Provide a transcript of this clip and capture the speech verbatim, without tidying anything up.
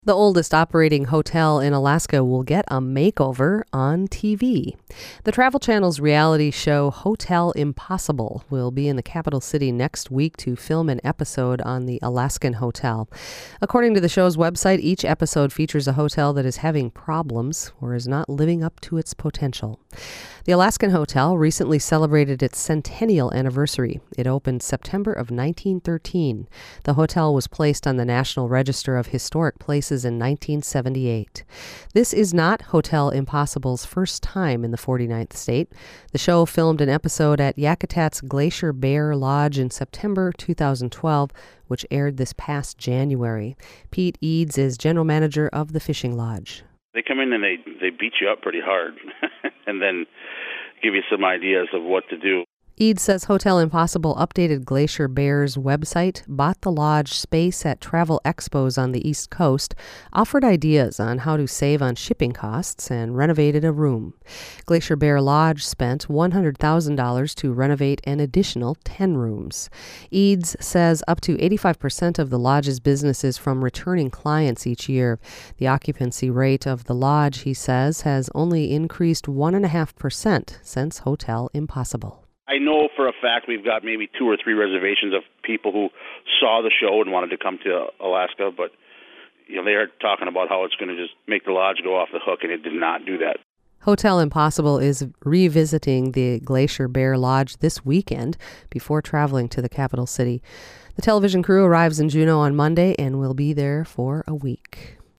The oldest operating hotel in Alaska will get a makeover on T V. The Travel Channel's reality show Hotel Impossible will be in the capital city next week to film an episode on the Alaskan hotel. According to the show's website, each episode features a hotel that is having problems or is not living up to its potential. The Alaskan Hotel recently celebrated its centennial anniversary. It opened September of nineteen thirteen. The hotel was placed on the National Register of Historic Places in nineteen seventy-eight. This is not Hotel Impossible's first time in the forty-ninth state. The show filmed an episode at Yakutat's Glacier Bear Lodge in September two thousand twelve, which aired this past January. Pete Eads is general manager of the fishing lodge. They come in and they, they beat you up pretty hard and then give you some ideas of what to do. Eads says Hotel Impossible updated Glacier Bear's website, bought the lodge space at travel expos on the East Coast, offered ideas on how to save on shipping costs, and renovated a room. Glacier Bear Lodge spent one hundred thousand dollars to renovate an additional ten rooms. Eads says up to eighty-five percent of the lodge's business is from returning clients each year. The occupancy rate of the lodge, he says, has only increased one point five percent since Hotel Impossible. I know for a fact we've got maybe two or three reservations of people who saw the show and wanted to come to Alaska, but you know they are talking about how it's going to just make the lodge go off the hook, and it did not do that. Hotel Impossible is revisiting the Glacier Bear Lodge this weekend before traveling to the capital city. The television crew arrives in Juneau on Monday and will be there for a week.